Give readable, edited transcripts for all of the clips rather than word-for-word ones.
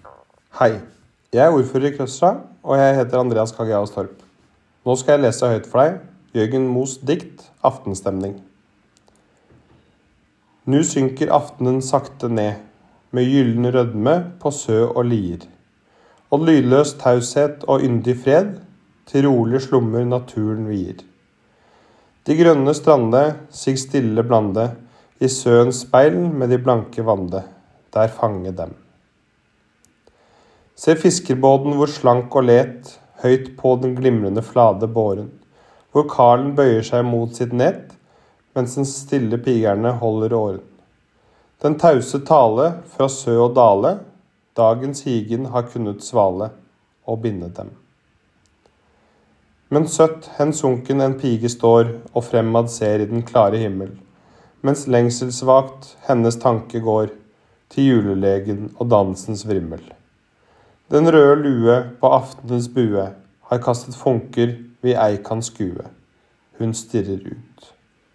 Hei, jeg er ordfører i Krøsra, og jeg heter Andreas Kagiaas Torp. Nå skal jeg lese høyt for deg Jørgen Moos dikt Aftenstemning. Nu synker aftenen sakte ned, med gyllen rødme på sø og lier. Og lydløs taushet og yndig fred, til rolig slummer naturen vier. De grønne strande sig stille blande, i søens speil med de blanke vande, der fange dem. Se fiskerbåden hvor slank og let, høyt på den glimrende flade båren, hvor karlen bøyer seg mot sitt net, mens den stille pigerne holder åren. Den tause tale fra sø og dale, dagens higen har kunnet svale, og binde dem. Men søtt hen sunken en pige står, og fremad ser i den klare himmel, mens lengselsvagt hennes tanke går, til julelegen og dansens vrimmel. Den røde lue på aftenens bue har kastet funker vi ei kan skue. Hun stirrer ut.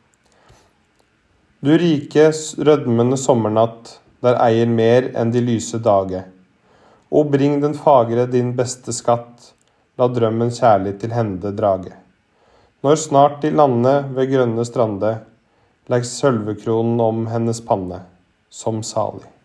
Du rike, rødmende sommernatt, der eier mer enn de lyse dage. O bring den fagre din beste skatt, la drømmen kjærlig til hende drage. Når snart de lande ved grønne strande, legg sølvekronen om hennes panne, som salig.